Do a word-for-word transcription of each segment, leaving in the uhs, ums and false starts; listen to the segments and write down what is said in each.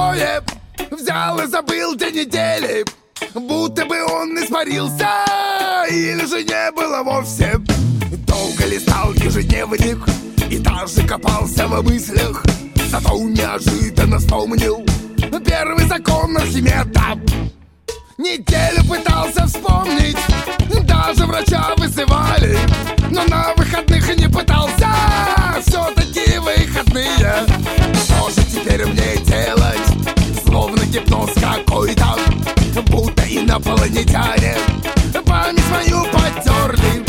другое. Взял и забыл две недели, будто бы он испарился, или же не было вовсе. Долго листал ежедневник и даже копался в мыслях, зато неожиданно вспомнил первый закон Архимеда. Неделю пытался вспомнить, даже врача вызывали, но на выходных не пытался. Все-таки выходные. Что же теперь мне делать? Словно гипноз какой-то, будто инопланетяне память мою потерли.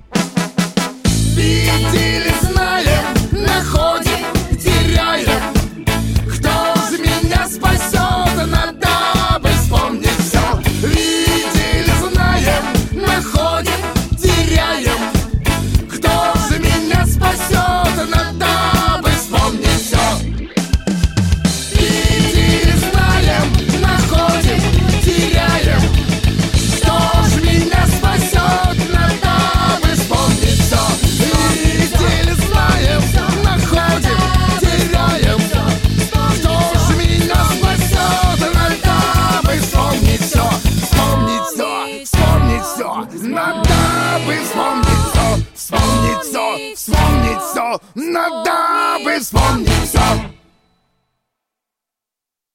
Видели, знаем, находим, теряем. Кто же меня спасет? Надо бы вспомнить все. Видели, знаем, находим, теряем. Кто же меня спасет? Надо бы вспомнить все. Видели, знаем, находим, теряем. Кто же меня спасет? Надо бы вспомнить все. Видели, знаем, находим, теряем. Кто же меня спасет? Надо бы вспомнить все. Вспомнить все, вспомнить все. Надо бы вспомнить все. Вспомнить все, вспомнить все. Надо бы вспомнить все.